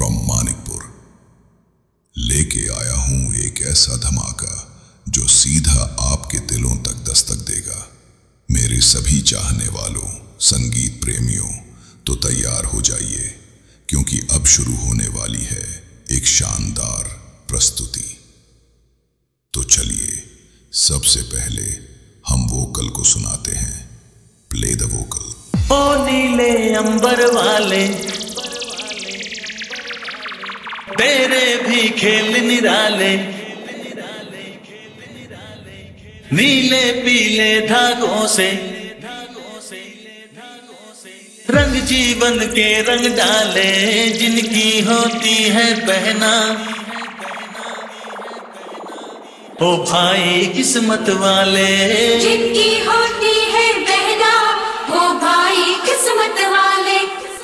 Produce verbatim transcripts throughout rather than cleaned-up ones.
From Manikpur. लेके आया हूं एक ऐसा धमाका जो सीधा आपके दिलों तक दस्तक देगा। मेरे सभी चाहने वालों, संगीत प्रेमियों, तो तैयार हो जाइए, क्योंकि अब शुरू होने वाली है एक शानदार प्रस्तुति। तो चलिए सबसे पहले हम वोकल को सुनाते हैं। Play the vocal. ओ नीले अंबर वाले तेरे भी खेल निराले, नीले पीले धागों से रंग जीवन के रंग डाले, जिनकी होती है पहना ओ भाई किस्मत वाले, जिनकी होती है बहना ओ भाई किस्मत वाले।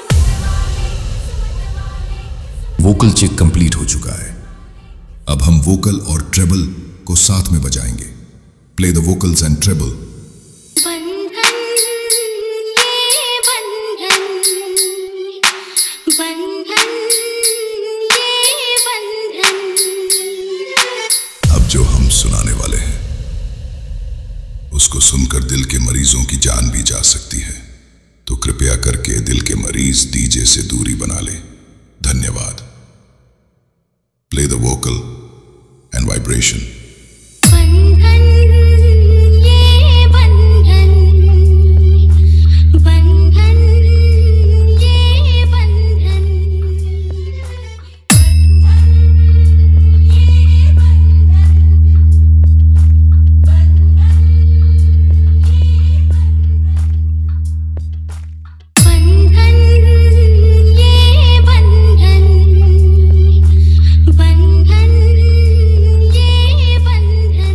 वोकल चेक कंप्लीट हो चुका है। अब हम वोकल और ट्रेबल को साथ में बजाएंगे। Play the vocals and treble. बंधन ये बंधन, बंधन ये बंधन। अब जो हम सुनाने वाले हैं उसको सुनकर दिल के मरीजों की जान भी जा सकती है, तो कृपया करके दिल के मरीज डीजे से दूरी बना ले। धन्यवाद। Play the vocal and vibration. बंधन ये बंधन, बंधन ये बंधन, बंधन ये बंधन, बंधन ये बंधन, बंधन ये बंधन, बंधन ये बंधन,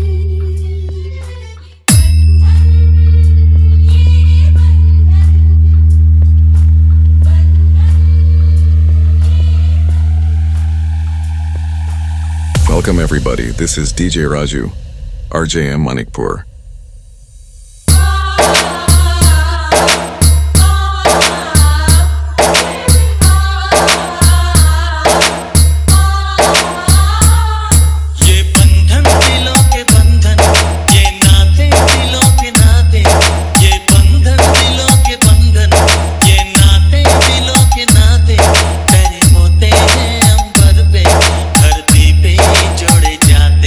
Welcome everybody, this is D J Raju, R J M Manikpur. ये बंधन दिलों के बंधन, ये नाते दिलों के नाते, ये बंधन दिलों के बंधन, ये नाते दिलों के नाते, तेरे होते हैं अंबर पे, धरती पे जोड़े जाते।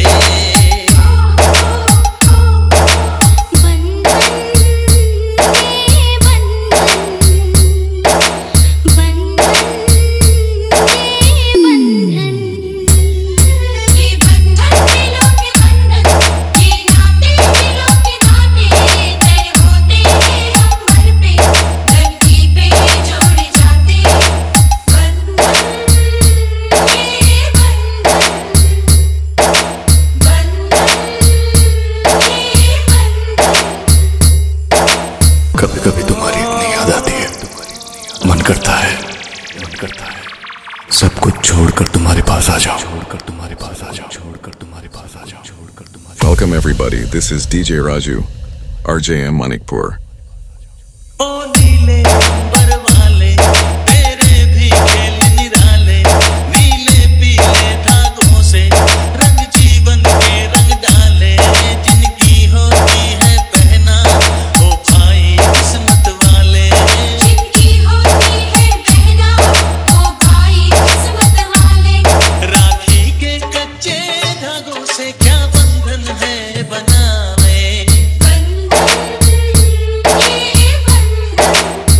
कभी कभी तुम्हारी इतनी याद आती है, मन करता है मन करता है सब कुछ छोड़कर तुम्हारे पास आ जाओ, छोड़कर तुम्हारे पास आ जाओ, छोड़कर तुम्हारे पास आ जाओ, छोड़कर तुम्हारे। Welcome everybody, this is D J Raju, R J M Manikpur. ओ नीले अंबर वाले तेरे भी खेल निराले, नीले पीले धागों से रंग जीवन के रंग डाले, जिनकी होती है पहना ओ भाई किस्मत वाले, जिनकी होती है बहना ओ भाई किस्मत वाले। राखी के कच्चे धागों से क्या बंधन है बनावे। बंधन ये बंधन,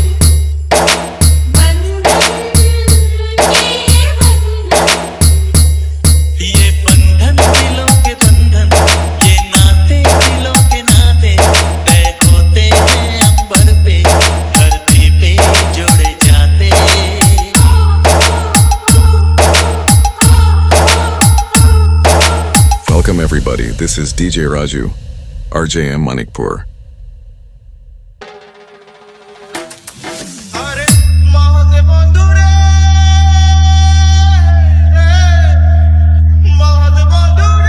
बंधन ये बंधन, ये बंधन दिलों के बंधन, ये नाते दिलों के नाते, तय होते हैं अंबर पे, धरती पे जोड़े जाते। Welcome everybody, this is D J Raju, R J M Manikpur. अरे महते बंधुरे, महते बंधुरे।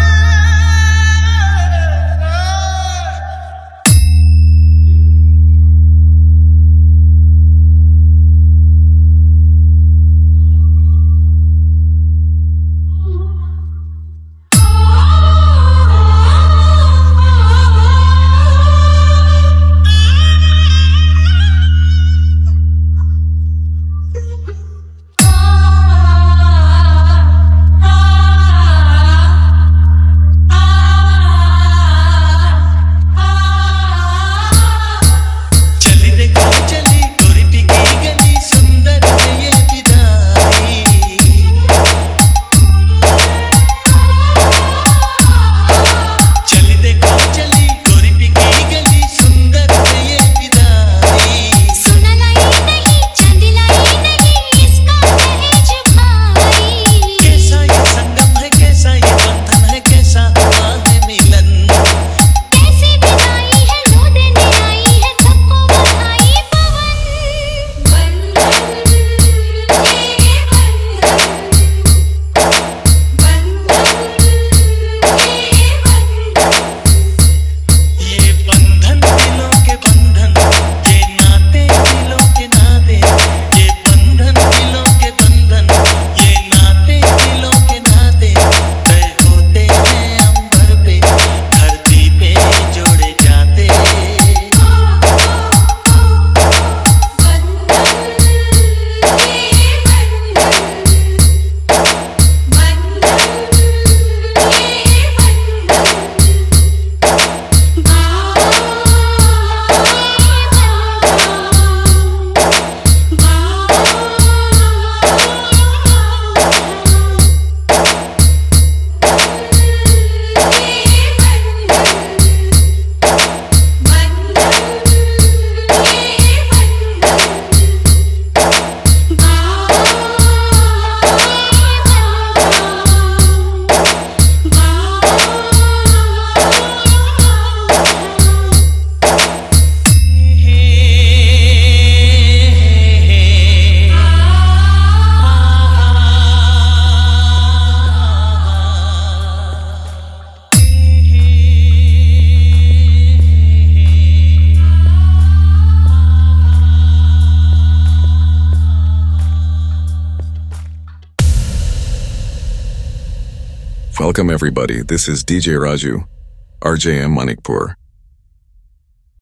Welcome everybody, this is D J Raju, R J M Manikpur.